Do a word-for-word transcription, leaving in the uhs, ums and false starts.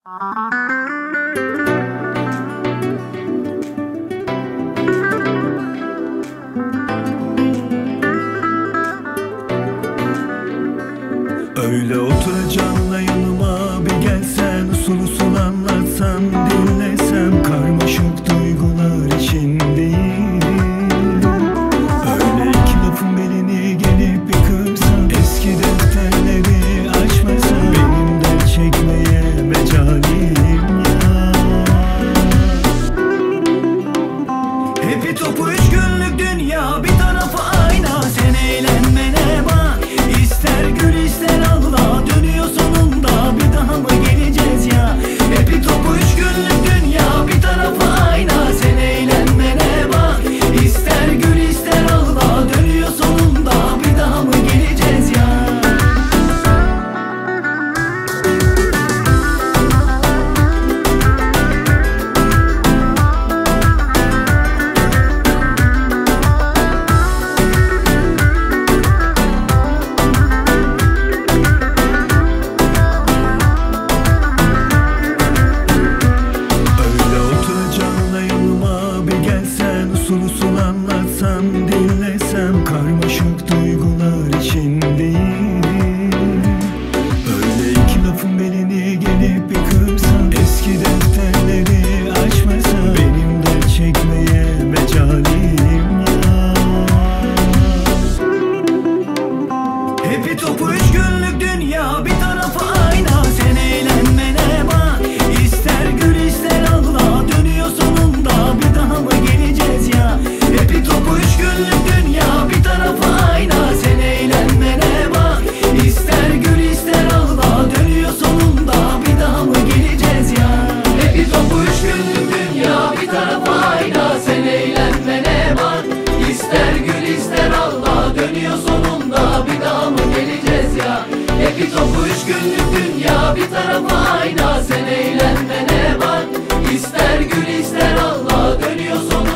Öyle oturacaksın yanıma, bir gelsen usul usul anlatsam, dinlesem karmaşık duygular içindeyim. Öyle iki lafın belini gelip bir kırsan, eski defterleri açmasan, benim dert çekmeye mecalim ya. Hepi topu üç günlük dünya, bir tarafı ayna, sen eğlenmene bak. İster gül ister ağla, dönüyor sonunda, bir daha mı geleceğiz ya? Hepi topu üç günlük dünya, bir tarafı ayna, sen eğlenmene bak. İster gül ister ağla, dönüyor sonunda, bir daha mı geleceğiz ya? Usul usul anlatsam, dinlesem karmaşık duygular içindeyim. Öyle iki lafın belini gelip bir kırsan, eski defterleri açmasan, benim dert çekmeye mecalim ya. Hepi topu üç günlük dünya, bir tarafı ayna, sen eğlenmene bak. İster gül ister ağla, dönüyor sonunda, bir daha mı geleceğiz ya? Hepi topu üç günlük dünya, bir tarafı ayna, sen eğlenmene bak. İster gül ister ağla, dönüyor sonunda, bir daha mı geleceğiz ya? Hepi topu üç günlük dünya, bir tarafı ayna, sen eğlenmene bak. İster gül ister ağla, dönüyor sonunda, bir daha mı geleceğiz ya? Hepi topu üç günlük dünya, bir tarafı ayna, sen eğlenmene bak. İster gül ister ağla, dönüyor sonunda.